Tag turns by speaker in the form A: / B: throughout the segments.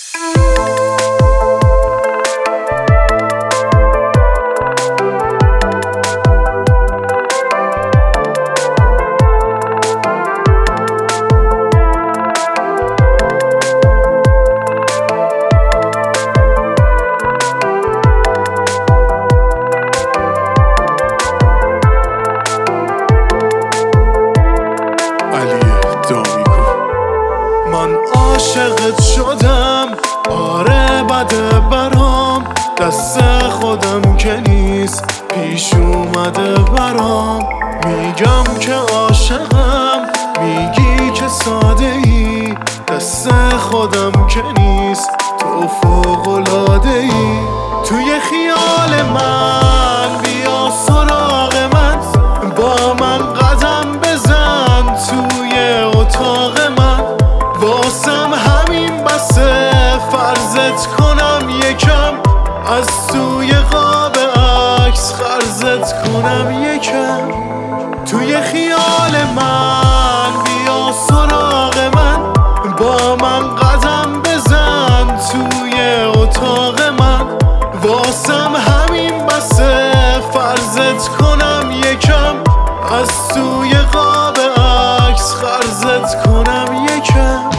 A: من عاشقت شدم، آره بده برام، دست خودم که نیست پیش اومده برام. میگم که عاشقم، میگی که ساده ای، دست خودم که نیست تو فوق‌العاده ای. توی خیال من بیا سراغ من، با من قدم بزن توی اتاق من. واسم همین بسه فرضت کنم یکم، از توی قاب عکس خرزت کنم یکم. توی خیال من بیا سراغ من، با من قدم بزن توی اتاق من. واسم همین بسه فرضت کنم یکم، از توی قاب عکس خرزت کنم یکم.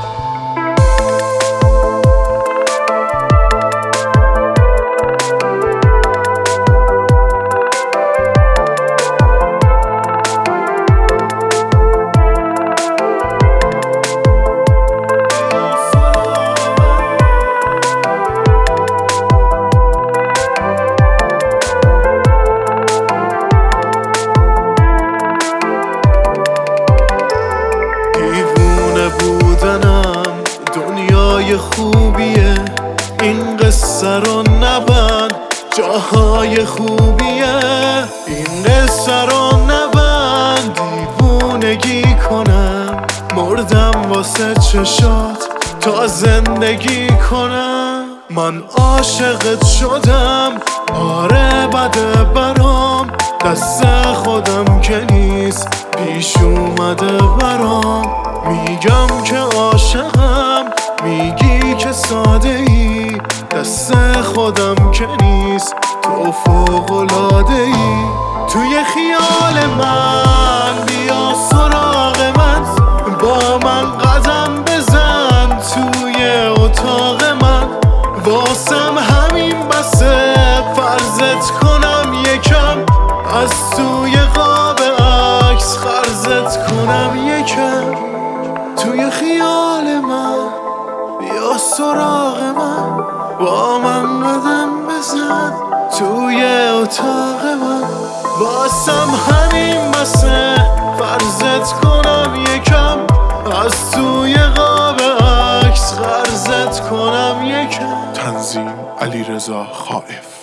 A: بودنم دنیای خوبیه، این قصه رو نبند، جاهای خوبیه. این قصه رو نبند، دیوونگی کنم، مردم واسه چشات تا زندگی کنم. من عاشقت شدم، آره بده برام، دست خودم که نیست پیش اومده برام. میگم که عاشقم، میگی که ساده ای، دست خودم که نیست تو فوق‌العاده ای. توی خیال من بیا سراغ من، با من قدم بزن توی اتاق من. واسم همین بسه فرضت کنم یکم، از توی قاب عکس خرزت کنم یکم. توی خیال من بیا سراغ من، با من قدم بزن توی اتاق من. واسم همین بسه فرضت کنم یکم، از توی قاب عکس خرزت کنم یکم.
B: تنظیم علیرضا خائف.